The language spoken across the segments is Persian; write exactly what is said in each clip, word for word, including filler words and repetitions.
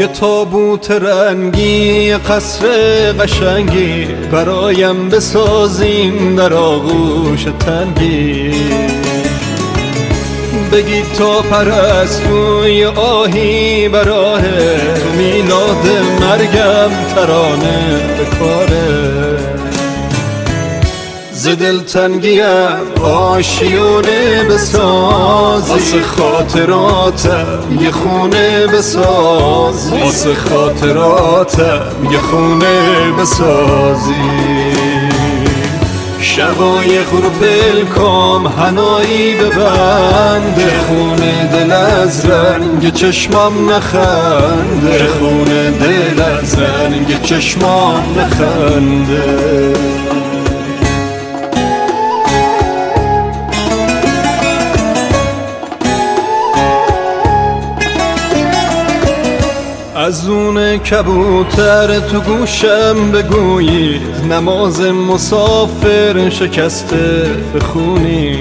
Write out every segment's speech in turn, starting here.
یه تابوت رنگی، یه قصر قشنگی برایم بسازیم در آغوش تنگی. بگید تا پرستوی آهی براهه، تو میلاد مرگم ترانه به کاره. ز دلتنگیم آشیونه بسازی، واسه خاطراتم یه خونه بسازی، واسه خاطراتم یه خونه بسازی. شقایق رو بلکام هنایی ببنده، خونه دل از رنگ چشمام نخنده، خونه دل از رنگ چشمام نخنده. از اون کبوتر تو گوشم بگویید، نماز مسافر شکسته بخونی.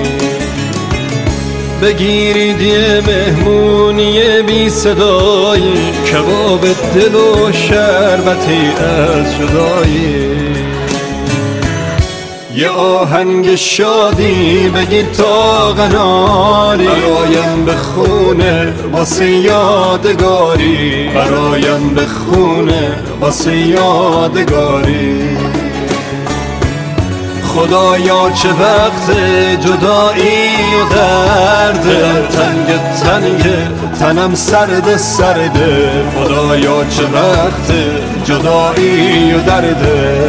بگیرید یه مهمونی بی صدایی، کباب دل و شربتی از جدایی. یه آهنگ شادی بگید تا قناری، برایم بخونه واسه یادگاری، برایم بخونه واسه یادگاری. خدایا چه وقت جدایی و درده، تنگ تنگ تنم سرد سرده. خدایا چه وقت جدایی و درده.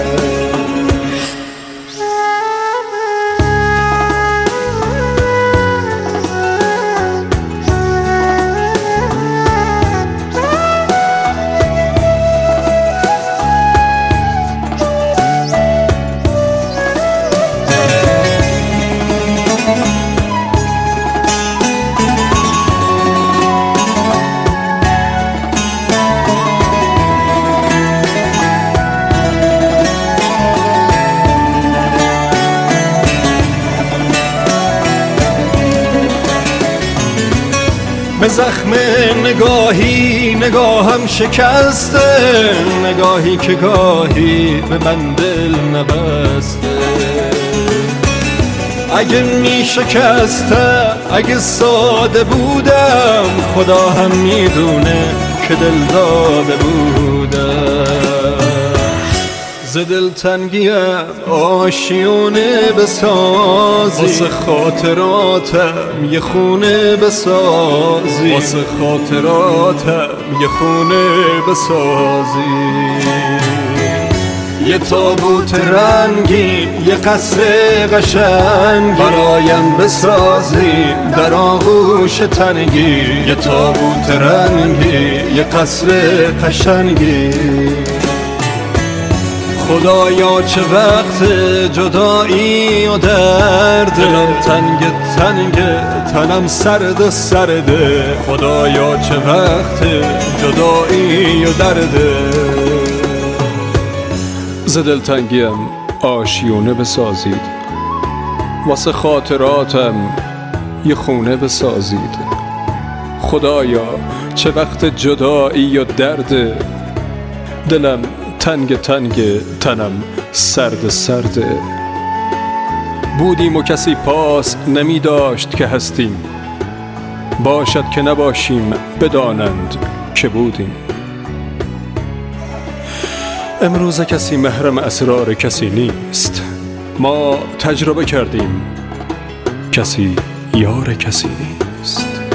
به زخم نگاهی نگاهم شکسته، نگاهی که گاهی به من دل نبسته. اگه می شکسته، اگه ساده بودم، خدا هم میدونه که دل داده بودم. ز دلتنگیم آشیونه بسازی، واسه خاطراتم یه خونه بسازی، واسه خاطراتم یه خونه بسازی. یه تابوت رنگی، یه قصر قشنگی برایم بسازی در آغوش تنگی. یه تابوت رنگی، یه قصر قشنگی. خدایا چه وقت جدایی و درد، دلم تنگ تنگ تنم سرد سرده. خدایا چه وقت جدایی و درده. ز دلتنگیم آشیونه بسازید، واسه خاطراتم یه خونه بسازید. خدایا چه وقت جدایی و درد، دلم تنگ تنگ تنم سرد سرده. بودیم و کسی پاس نمی داشت که هستیم، باشد که نباشیم بدانند که بودیم. امروز کسی محرم اسرار کسی نیست، ما تجربه کردیم کسی یار کسی نیست.